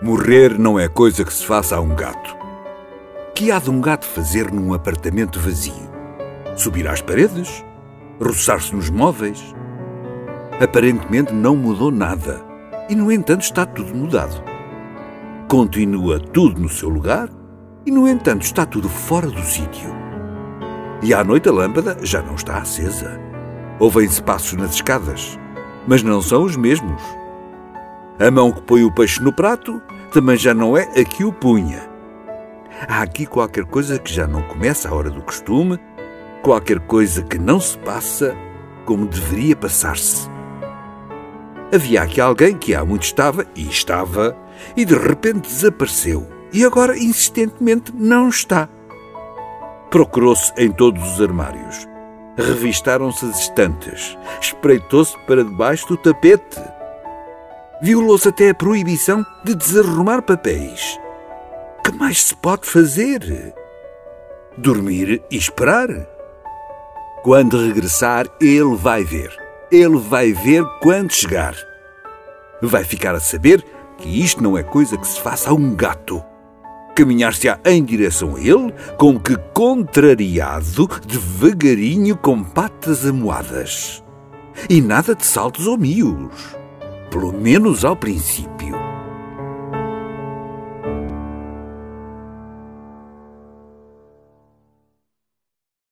Morrer não é coisa que se faça a um gato. Que há de um gato fazer num apartamento vazio? Subir às paredes? Roçar-se nos móveis? Aparentemente não mudou nada. E, no entanto, está tudo mudado. Continua tudo no seu lugar e, no entanto, está tudo fora do sítio. E à noite a lâmpada já não está acesa. Ouvem-se passos nas escadas, mas não são os mesmos. A mão que põe o peixe no prato também já não é a que o punha. Há aqui qualquer coisa que já não começa à hora do costume, qualquer coisa que não se passa como deveria passar-se. Havia aqui alguém que há muito estava, e de repente desapareceu, e agora insistentemente não está. Procurou-se em todos os armários, revistaram-se as estantes, espreitou-se para debaixo do tapete. Violou-se até a proibição de desarrumar papéis. Que mais se pode fazer? Dormir e esperar? Quando regressar, ele vai ver. Ele vai ver quando chegar. Vai ficar a saber que isto não é coisa que se faça a um gato. Caminhar-se-á em direção a ele, como que contrariado, devagarinho, com patas amuadas. E nada de saltos ou mios. Pelo menos ao princípio.